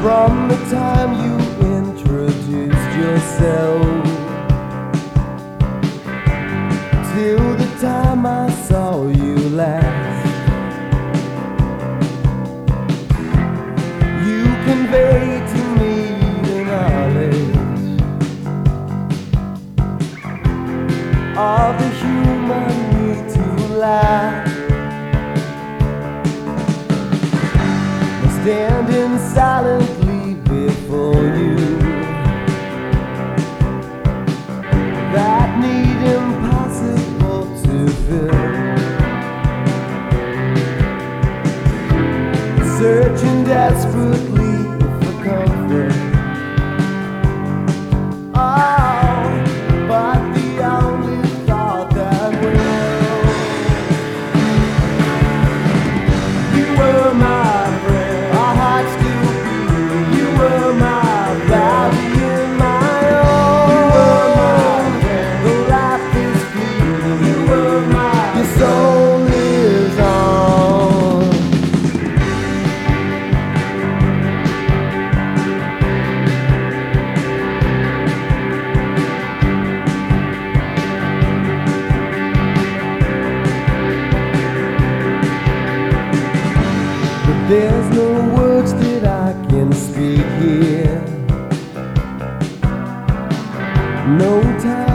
From the time you introduced yourself till the time I saw you last, you conveyed to me the knowledge of the human need to laugh. Standing silently before you, that need impossible to fill, searching desperately for comfort. Oh, but the only thought that will. You were my friend, our hearts still beat. You were my valley in my own. You were my friend, though life is fleeting. You were my, your soul lives on. But there's no words that I can speak here, no time